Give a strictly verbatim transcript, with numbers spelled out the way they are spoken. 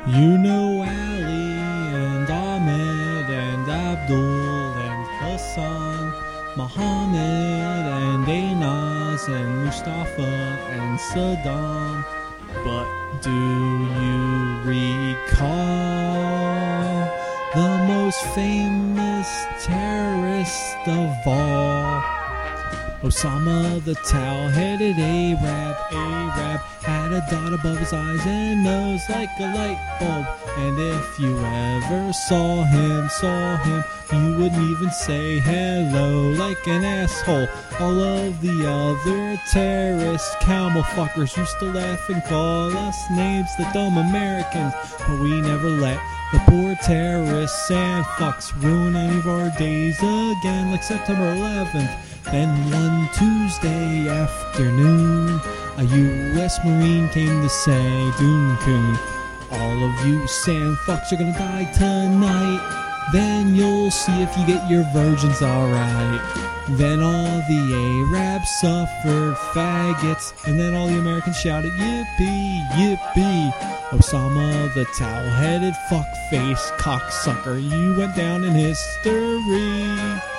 You know Ali and Ahmed and Abdul and Hassan, Muhammad and Einaz and Mustafa and Saddam. But do you recall the most famous terrorist of all? Osama the towel-headed Arab, Arab had a dot above his eyes and nose like a light bulb. And if you ever saw him, saw him, you wouldn't even say hello like an asshole. All of the other terrorist camel fuckers used to laugh and call us names, the dumb Americans, but we never let the poor terrorists and fucks ruin any of our days again, like September eleventh. Then one Tuesday afternoon, a U S Marine came to say, Duncan, all of you sand fucks are gonna die tonight. Then you'll see if you get your virgins alright. Then all the Arabs suffered faggots, and then all the Americans shouted, yippee, yippee. Osama the towel-headed fuckface cocksucker, you went down in history.